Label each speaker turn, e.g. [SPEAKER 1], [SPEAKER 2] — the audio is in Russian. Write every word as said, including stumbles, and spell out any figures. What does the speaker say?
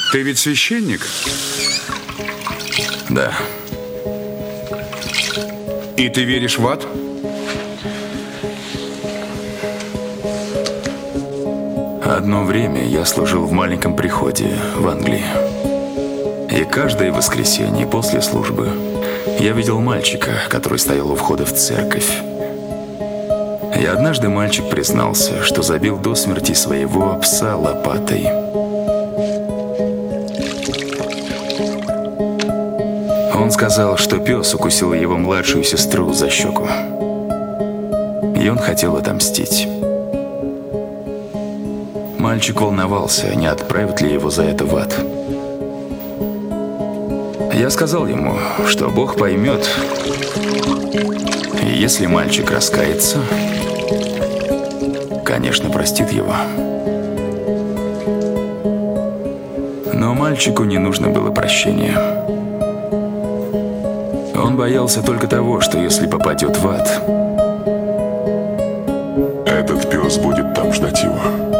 [SPEAKER 1] Ты ведь священник?
[SPEAKER 2] Да.
[SPEAKER 1] И ты веришь в ад?
[SPEAKER 2] Одно время я служил в маленьком приходе в Англии. И каждое воскресенье после службы я видел мальчика, который стоял у входа в церковь. И однажды мальчик признался, что забил до смерти своего пса лопатой. Он сказал, что пес укусил его младшую сестру за щеку. И он хотел отомстить. Мальчик волновался, не отправят ли его за это в ад. Я сказал ему, что Бог поймет, и если мальчик раскается, конечно, простит его. Но мальчику не нужно было прощения. Он боялся только того, что если попадет в ад,
[SPEAKER 3] этот пес будет там ждать его.